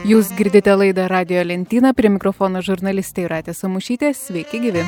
Jūs girdite laidą Radijo lentyną, prie mikrofono žurnalistė Jūratė Samušytė. Sveiki gyvi.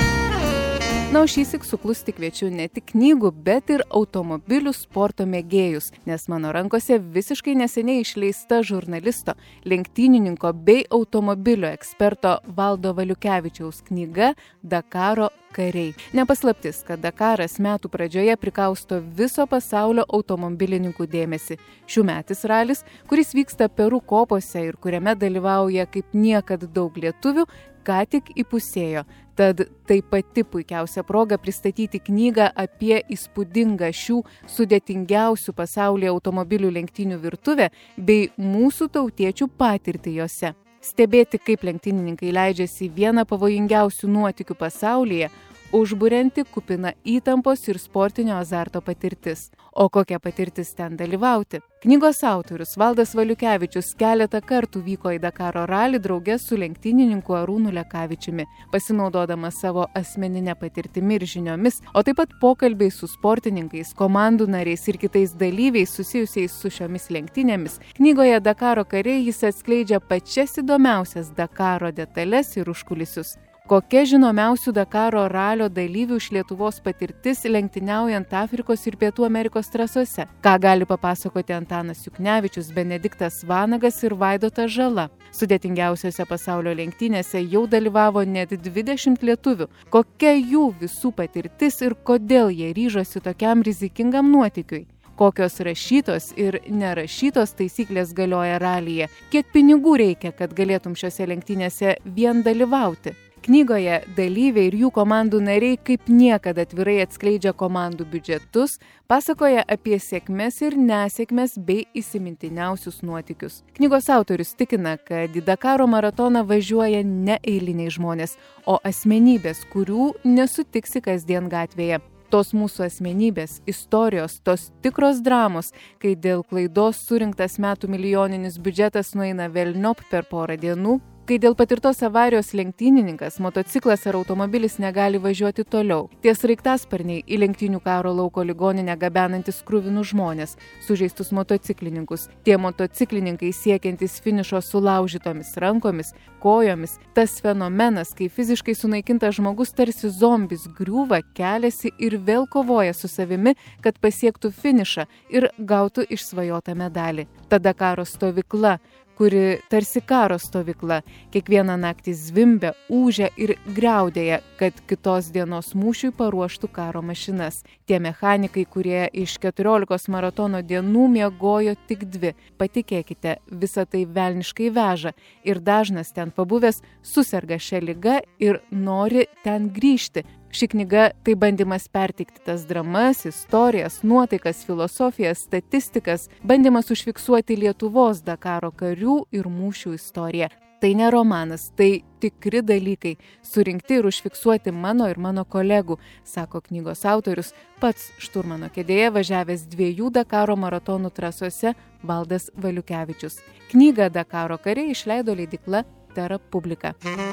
Na, o šįsyk suklusti kviečiu ne tik knygų, bet ir automobilių sporto mėgėjus, nes mano rankose visiškai neseniai išleista žurnalisto, lenktynininko bei automobilio eksperto Valdo Valiukevičiaus knyga Dakaro kariai. Nepaslaptis, kad Dakaras metų pradžioje prikausto viso pasaulio automobilininkų dėmesį. Šiųmetis ralis, kuris vyksta Peru kopose ir kuriame dalyvauja kaip niekad daug lietuvių, ką tik įpusėjo. Tad tai pati puikiausia proga pristatyti knygą apie įspūdingą šių sudėtingiausių pasaulyje automobilių lenktynių virtuvę bei mūsų tautiečių patirtį jose. Stebėti, kaip lenktynininkai leidžiasi į vieną pavojingiausių nuotykių pasaulyje, užburianti kupina įtampos ir sportinio azarto patirtis. O kokia patirtis ten dalyvauti? Knygos autorius Valdas Valiukevičius keletą kartų vyko į Dakaro ralį drauge su lenktynininku Arūnu Lekavičiumi. Pasinaudodamas savo asmeninę patirtimi ir žiniomis, o taip pat pokalbiai su sportininkais, komandų nariais ir kitais dalyviais susijusiais su šiomis lenktynėmis, knygoje Dakaro kariai jis atskleidžia pačias įdomiausias Dakaro detales ir užkulisius. Kokia žinomiausių Dakaro ralio dalyvių iš Lietuvos patirtis lenktyniaujant Afrikos ir Pietų Amerikos trasose? Ką gali papasakoti Antanas Juknevičius, Benediktas Vanagas ir Vaidotas Žala? Sudėtingiausiose pasaulio lenktynėse jau dalyvavo net 20 lietuvių. Kokia jų visų patirtis ir kodėl jie ryžosi tokiam rizikingam nuotykiui? Kokios rašytos ir nerašytos taisyklės galioja ralyje? Kiek pinigų reikia, kad galėtum šiose lenktynėse vien dalyvauti? Knygoje dalyviai ir jų komandų nariai kaip niekada atvirai atskleidžia komandų biudžetus, pasakoja apie sėkmes ir nesėkmes bei įsimintiniausius nuotykius. Knygos autorius tikina, kad į Dakaro maratoną važiuoja ne eiliniai žmonės, o asmenybės, kurių nesutiksi kasdien gatvėje. Tos mūsų asmenybės, istorijos, tos tikros dramos, kai dėl klaidos surinktas metų milijoninis biudžetas nueina velniop per porą dienų, kai dėl patirtos avarijos lenktynininkas, motociklas ar automobilis negali važiuoti toliau. Ties sraigtasparniai į lenktynių karo lauko ligoninę gabenantis kruvinus žmonės, sužeistus motociklininkus. Tie motociklininkai siekiantis finišo sulaužytomis rankomis, kojomis. Tas fenomenas, kai fiziškai sunaikintas žmogus tarsi zombis griūva, keliasi ir vėl kovoja su savimi, kad pasiektų finišą ir gautų išsvajotą medalį. Tada karo stovykla, kuri tarsi karo stovykla, kiekvieną naktį zvimbia, ūžia ir griaudėja, kad kitos dienos mūšiui paruoštų karo mašinas. Tie mechanikai, kurie iš 14 maratono dienų miegojo tik 2. Patikėkite, visa tai velniškai veža ir dažnas ten pabuvęs suserga šią ligą ir nori ten grįžti. Ši knyga tai bandymas perteikti tas dramas, istorijas, nuotaikas, filosofijas, statistikas, bandymas užfiksuoti Lietuvos Dakaro karių ir mūšių istoriją. Tai ne romanas, tai tikri dalykai, surinkti ir užfiksuoti mano ir mano kolegų, sako knygos autorius, pats šturmano kėdėje važiavęs 2 Dakaro maratonų trasose Valdas Valiukevičius. Knygą Dakaro kariai išleido leidykla Terra Publica.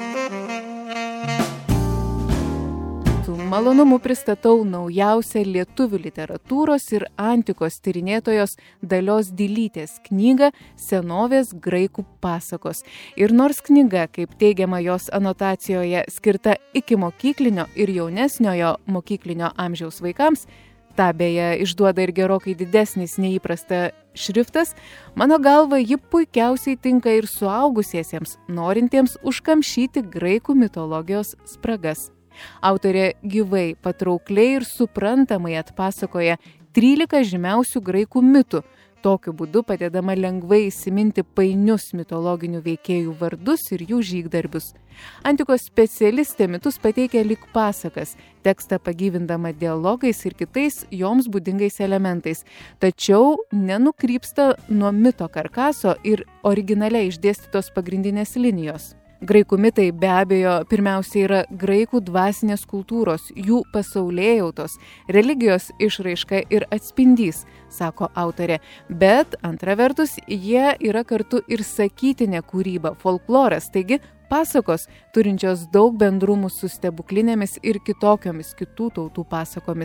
Su malonumu pristatau naujausią lietuvių literatūros ir antikos tyrinėtojos Dalios Dilytės knygą Senovės graikų pasakos. Ir nors knyga, kaip teigiama jos anotacijoje, skirta ikimokyklinio ir jaunesniojo mokyklinio amžiaus vaikams, tą beje išduoda ir gerokai didesnis neįprasta šriftas, mano galva ji puikiausiai tinka ir suaugusiesiems, norintiems užkamšyti graikų mitologijos spragas. Autorė gyvai, patraukliai ir suprantamai atpasakoja 13 žymiausių graikų mitų, tokiu būdu padedama lengvai įsiminti painius mitologinių veikėjų vardus ir jų žygdarbius. Antikos specialistė mitus pateikia lyg pasakas, tekstą pagyvindama dialogais ir kitais joms būdingais elementais, tačiau nenukrypsta nuo mito karkaso ir originaliai išdėstytos pagrindinės linijos. Graikų mitai be abejo pirmiausia yra graikų dvasinės kultūros, jų pasaulėjautos, religijos išraiška ir atspindys, sako autorė. Bet antra vertus, jie yra kartu ir sakytinė kūryba, folkloras, taigi pasakos, turinčios daug bendrumų su stebuklinėmis ir kitokiomis kitų tautų pasakomis.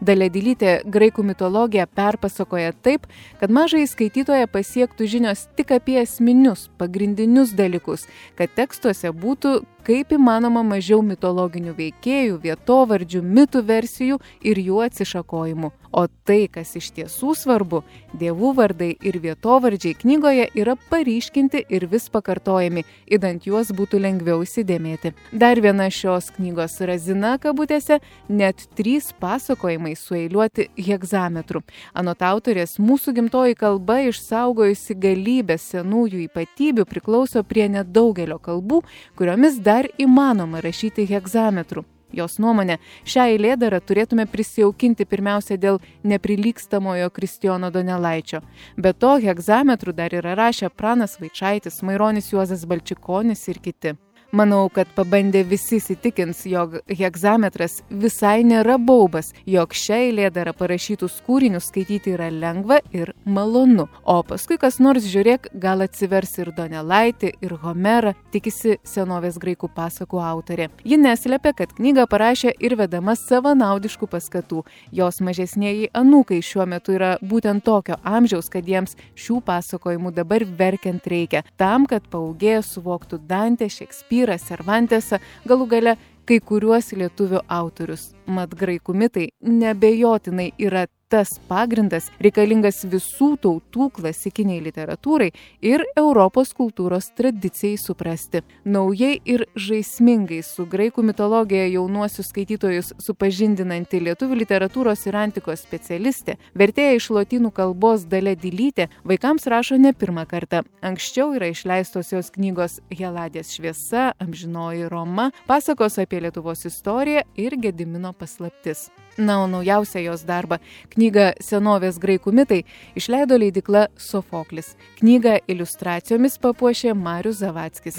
Dalia Dilytė graikų mitologiją perpasakoja taip, kad mažąjį skaitytoją pasiektų žinios tik apie esminius, pagrindinius dalykus, kad tekstuose būtų kaip įmanoma mažiau mitologinių veikėjų, vietovardžių, mitų versijų ir jų atsišakojimų. O tai, kas iš tiesų svarbu, dievų vardai ir vietovardžiai knygoje yra paryškinti ir vis pakartojami, idant juos būtų lengviau įsidėmėti. Dar viena šios knygos razina, kabutėse, net 3 pasakojimai sueiliuoti hegzametru. Anot autorės, mūsų gimtoji kalba išsaugojusi galybę senųjų ypatybių priklauso prie nedaugelio kalbų, kuriomis dar įmanoma rašyti hegzametru. Jos nuomonė, šią eilėdarą turėtume prisijaukinti pirmiausia dėl neprilygstamojo Kristijono Donelaičio. Be to, hegzametrų dar yra rašę Pranas Vaičaitis, Maironis Juozas Balčikonis ir kiti. Manau, kad pabandę visi įsitikins, jog hegzametras visai nėra baubas, jog šią eilėdarą parašytus kūrinius skaityti yra lengva ir malonu. O paskui kas nors, žiūrėk, gal atsivers ir Donelaitį, ir Homerą, tikisi senovės graikų pasakų autorė. Ji neslepia, kad knygą parašė ir vedama savanaudiškų paskatų. Jos mažesnieji anūkai šiuo metu yra būtent tokio amžiaus, kad jiems šių pasakojimų dabar verkiant reikia, tam, kad paauglėję suvoktų Dantę, Šekspyrą, Cervantesą, galų gale kai kuriuos lietuvių autorius. Mat graikų mitai neabejotinai yra tas pagrindas reikalingas visų tautų klasikiniai literatūrai ir Europos kultūros tradicijai suprasti. Naujai ir žaismingai su graikų mitologija jaunuosius skaitytojus supažindinanti lietuvių literatūros ir antikos specialistė, vertėja iš lotynų kalbos Dalia Dilytė, vaikams rašo ne pirmą kartą. Anksčiau yra išleistos jos knygos Heladės šviesa, Amžinoji Roma, pasakos apie Lietuvos istoriją ir Gedimino paslaptis. Na, o naujausią jos darbą, knygą Senovės graikų mitai, išleido leidykla Sofoklis. Knygą iliustracijomis papuošė Marius Zavackis.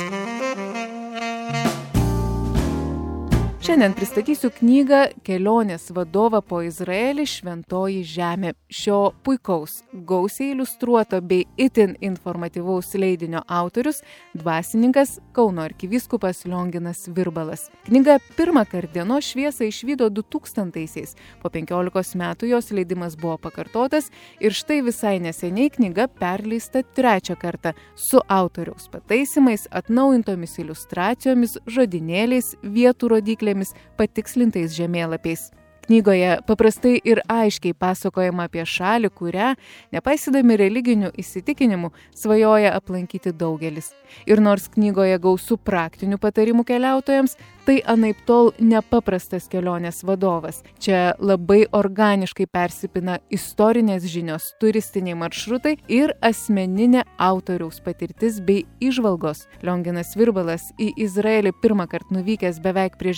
Šiandien pristatysiu knygą Kelionės vadovą po Izraelį Šventoji žemė. Šio puikaus, gausiai iliustruoto bei itin informatyvaus leidinio autorius dvasininkas Kauno arkivyskupas Lionginas Virbalas. Knyga pirmąkart dienos šviesą išvydo 2000-aisiais. Po 15 metų jos leidimas buvo pakartotas ir štai visai neseniai knyga perleista 3 kartą su autoriaus pataisimais, atnaujintomis iliustracijomis, žodynėliais, vietų rodykliais, patikslintais žemėlapiais. Knygoje paprastai ir aiškiai pasakojama apie šalį, kurią, nepaisydami religinių įsitikinimų, svajoja aplankyti daugelis. Ir nors knygoje gausu praktinių patarimų keliautojams, tai anaiptol nepaprastas kelionės vadovas. Čia labai organiškai persipina istorinės žinios, turistiniai maršrutai ir asmeninė autoriaus patirtis bei įžvalgos. Lionginas Virbalas į Izraelį pirmąkart nuvykęs beveik prieš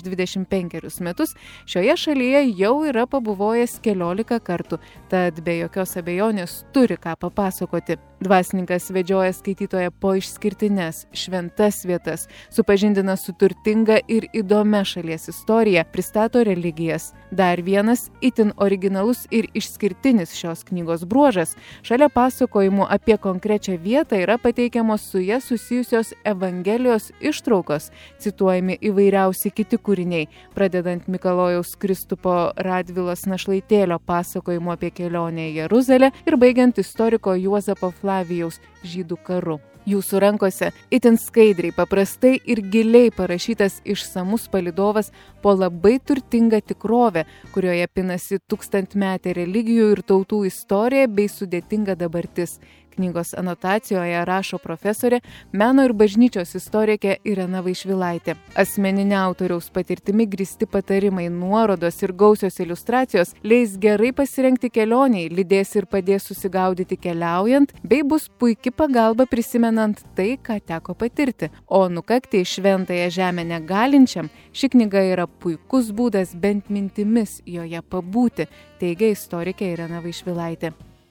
25 metus, šioje šalyje jau yra pabuvojęs 14 kartų, tad be jokios abejonės turi ką papasakoti. Dvasininkas vedžioja skaitytoją po išskirtines, šventas vietas, supažindina su turtinga ir įdomia šalies istorija, pristato religijas. Dar vienas itin originalus ir išskirtinis šios knygos bruožas, šalia pasakojimų apie konkrečią vietą yra pateikiamos su ja susijusios Evangelijos ištraukos, cituojami įvairiausi kiti kūriniai, pradedant Mikalojaus Kristupo Radvilos našlaitėlio pasakojimu apie kelionę į Jeruzalę ir baigiant istoriko Juozapo Flavijaus Žydų karu. Jūsų rankose itin skaidriai, paprastai ir giliai parašytas išsamus palydovas po labai turtingą tikrovę, kurioje pinasi tūkstantmetė religijų ir tautų istorija bei sudėtinga dabartis. Knygos anotacijoje rašo profesorė, meno ir bažnyčios istorikė Irena Vaišvilaitė. Asmeninė autoriaus patirtimi grįsti patarimai, nuorodos ir gausios iliustracijos leis gerai pasirengti kelioniai, lydės ir padės susigaudyti keliaujant, bei bus puiki pagalba prisimenant tai, ką teko patirti. O nukakti į šventąją žemę negalinčiam, ši knyga yra puikus būdas bent mintimis joje pabūti, teigia istorikė Irena Vaišvilaitė.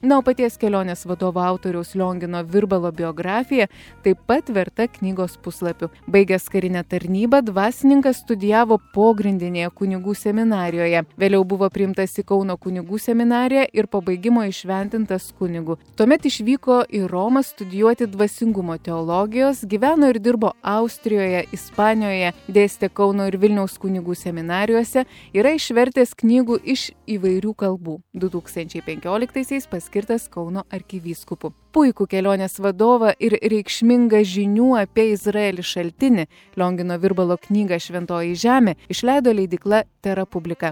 Na, o paties kelionės vadovo autoriaus Liongino Virbalo biografija taip pat verta knygos puslapių. Baigęs karinę tarnybą, dvasininkas studijavo pogrindinėje kunigų seminarijoje. Vėliau buvo priimtas į Kauno kunigų seminariją ir po baigimo įšventintas kunigu. Tuomet išvyko į Romą studijuoti dvasingumo teologijos, gyveno ir dirbo Austrijoje, Ispanijoje, dėstė Kauno ir Vilniaus kunigų seminarijose, yra išvertęs knygų iš įvairių kalbų. 2015-aisiais paskirtas Kauno arkivyskupu. Puikų kelionės vadovą ir reikšmingą žinių apie Izraelį šaltinį, Liongino Virbalo knygą Šventoji žemė, išleido leidykla Terra Publica.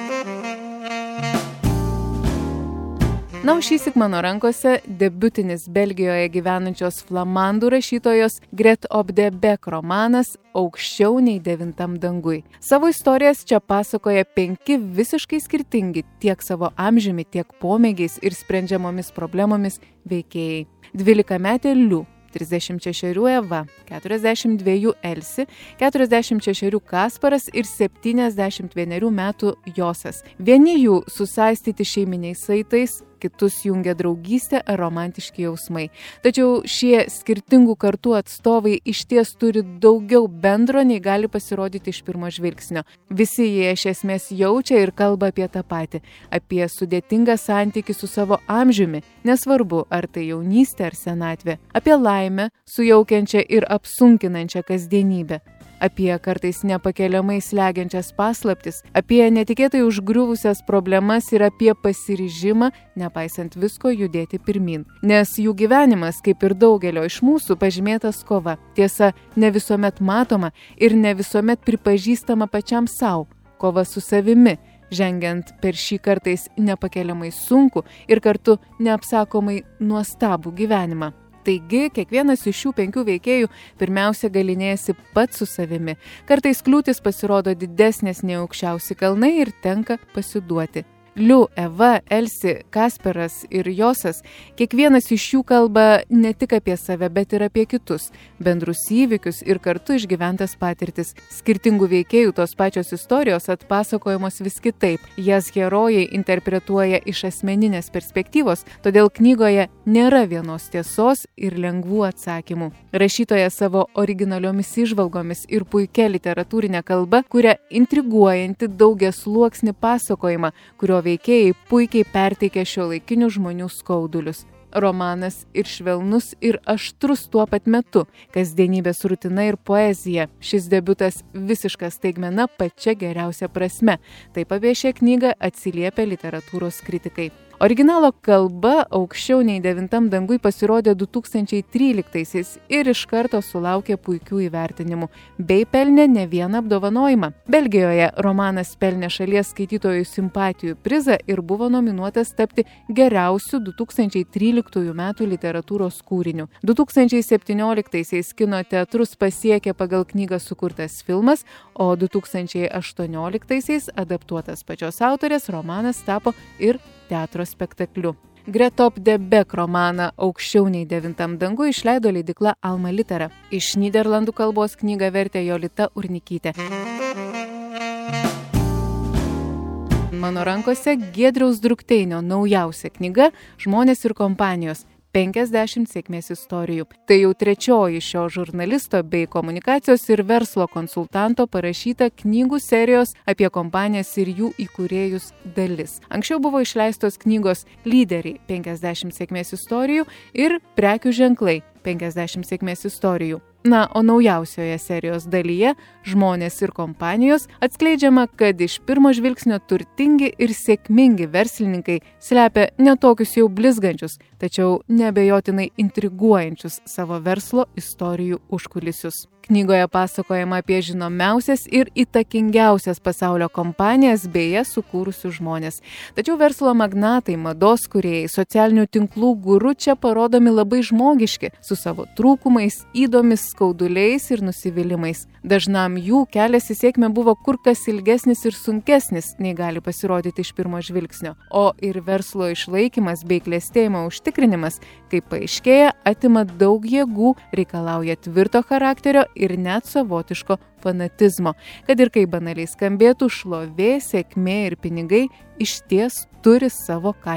Na, o šįsyk mano rankose debiutinis Belgijoje gyvenančios flamandų rašytojos Gret Op de Beck romanas Aukščiau nei devintam dangui. Savo istorijas čia pasakoja 5 visiškai skirtingi tiek savo amžiumi, tiek pomėgiais ir sprendžiamomis problemomis veikėjai. 12-metė Liu, 36 Eva, 42 Elsi, 46 Kasparas ir 71 metų Josas. Vieni jų susaistyti šeiminiais saitais, kitus jungia draugystė ar romantiški jausmai. Tačiau šie skirtingų kartų atstovai išties turi daugiau bendro, nei gali pasirodyti iš pirmo žvilgsnio. Visi jie iš esmės jaučia ir kalba apie tą patį, apie sudėtingą santykį su savo amžiumi, nesvarbu, ar tai jaunystė ar senatvė, apie laimę, sujaukiančią ir apsunkinančią kasdienybę, apie kartais nepakeliamai slegiančias paslaptis, apie netikėtai užgriuvusias problemas ir apie pasiryžimą, nepaisant visko, judėti pirmin. Nes jų gyvenimas, kaip ir daugelio iš mūsų, pažymėtas kova. Tiesa, ne visuomet matoma ir ne visuomet pripažįstama pačiam sau. Kova su savimi, žengiant per šį kartais nepakeliamai sunku ir kartu neapsakomai nuostabų gyvenimą. Taigi, kiekvienas iš šių 5 veikėjų pirmiausia galynėjasi pats su savimi. Kartais kliūtis pasirodo didesnės nei aukščiausi kalnai ir tenka pasiduoti. Liu, Eva, Elsi, Kasparas ir Josas, kiekvienas iš jų kalba ne tik apie save, bet ir apie kitus, bendrus įvykius ir kartu išgyventas patirtis. Skirtingų veikėjų tos pačios istorijos atpasakojamos vis kitaip. Jas herojai interpretuoja iš asmeninės perspektyvos, todėl knygoje nėra vienos tiesos ir lengvų atsakymų. Rašytoja savo originaliomis įžvalgomis ir puikia literatūrinė kalba kuria intriguojantį daugiasluoksnį pasakojimą, kurio veikėjai puikiai perteikia šiuolaikinių žmonių skaudulius. Romanas ir švelnus, ir aštrus tuo pat metu, kasdienybės rutina ir poezija. Šis debiutas visiška staigmena pačia geriausia prasme. Taip apie šią knygą atsiliepia literatūros kritikai. Originalo kalba Aukščiau nei devintam dangui pasirodė 2013-aisiais ir iš karto sulaukė puikių įvertinimų, bei pelnė ne vieną apdovanojimą. Belgijoje romanas pelnė šalies skaitytojų simpatijų prizą ir buvo nominuotas tapti geriausiu 2013 metų literatūros kūriniu. 2017-aisiais kino teatrus pasiekė pagal knygą sukurtas filmas, o 2018-aisiais adaptuotas pačios autorės romanas tapo ir teatro spektakliu. Gret Op de Beck romaną Aukščiau nei devintam dangui išleido leidykla Alma Litera. Iš nyderlandų kalbos knygą vertė Jolita Urnikytė. Mano rankose Giedriaus Drukteinio naujausia knyga Žmonės ir kompanijos. 50 sėkmės istorijų. Tai jau 3 šio žurnalisto bei komunikacijos ir verslo konsultanto parašyta knygų serijos apie kompanijas ir jų įkūrėjus dalis. Anksčiau buvo išleistos knygos Lyderiai 50 sėkmės istorijų ir Prekių ženklai 50 sėkmės istorijų. Na, o naujausioje serijos dalyje Žmonės ir kompanijos atskleidžiama, kad iš pirmo žvilgsnio turtingi ir sėkmingi verslininkai slepia ne tokius jau blizgančius, tačiau neabejotinai intriguojančius savo verslo istorijų užkulisius. Knygoje pasakojama apie žinomiausias ir įtakingiausias pasaulio kompanijas bei jas sukūrusius žmonės. Tačiau verslo magnatai, mados kūrėjai, socialinių tinklų guru čia parodomi labai žmogiški, su savo trūkumais, ydomis, skauduliais ir nusivylimais. Dažnam jų kelias į sėkmę buvo kur kas ilgesnis ir sunkesnis, nei gali pasirodyti iš pirmo žvilgsnio. O ir verslo išlaikymas bei klestėjimo užtikrinimas, kaip paaiškėja, atima daug jėgų, reikalauja tvirto charakterio ir net savotiško fanatizmo. Kad ir kaip banaliai skambėtų, šlovė, sėkmė ir pinigai išties turi savo kainą.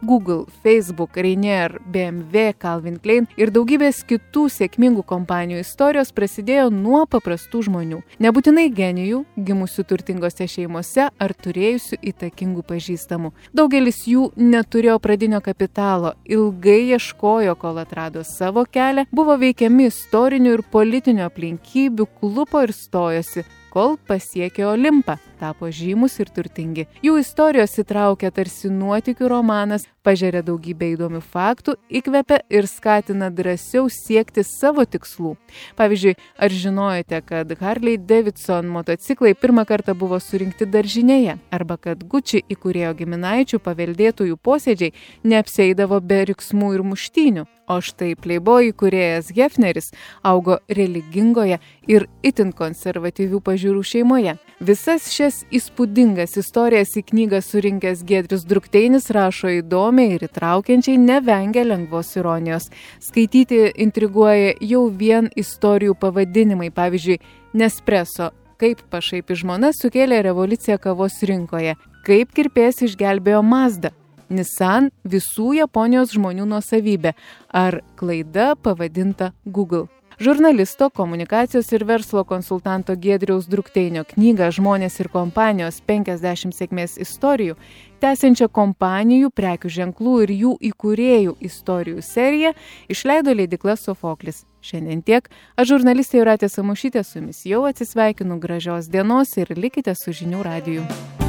Google, Facebook, Rainier, BMW, Calvin Klein ir daugybės kitų sėkmingų kompanijų istorijos prasidėjo nuo paprastų žmonių. Nebūtinai genijų, gimusių turtingose šeimose ar turėjusių įtakingų pažįstamų. Daugelis jų neturėjo pradinio kapitalo, ilgai ieškojo, kol atrado savo kelią, buvo veikiami istorinių ir politinių aplinkybių, klupo ir stojosi, kol pasiekė Olimpą, tapo žymus ir turtingi. Jų istorijos įtraukia tarsi nuotykių romanas, pažeria daugybę įdomių faktų, įkvepia ir skatina drąsiau siekti savo tikslų. Pavyzdžiui, ar žinojote, kad Harley Davidson motociklai pirmą kartą buvo surinkti daržinėje, arba kad Gucci įkūrėjo giminaičių paveldėtojų posėdžiai neapsieidavo be riksmų ir muštynių. O štai Playboy įkūrėjas Hefneris augo religingoje ir itin konservatyvių pažiūrų šeimoje. Visas šias įspūdingas istorijas į knygą surinkęs Giedrius Drukteinis rašo įdomiai ir įtraukiančiai, nevengia lengvos ironijos. Skaityti intriguoja jau vien istorijų pavadinimai, pavyzdžiui, Nespresso, kaip pašaipi žmona sukėlė revoliuciją kavos rinkoje, kaip kirpėjas išgelbėjo Mazdą, Nissan visų Japonijos žmonių nuosavybė, ar klaida pavadinta Google. Žurnalisto, komunikacijos ir verslo konsultanto Giedriaus Drukteinio knygą Žmonės ir kompanijos 50 sėkmės istorijų, tęsiančią kompanijų, prekių ženklų ir jų įkūrėjų istorijų seriją, išleido leidykla Sofoklis. Šiandien tiek. Aš žurnalistė Jūratė Samušytė su jumis jau atsisveikinu, gražios dienos ir likite su Žinių radiju.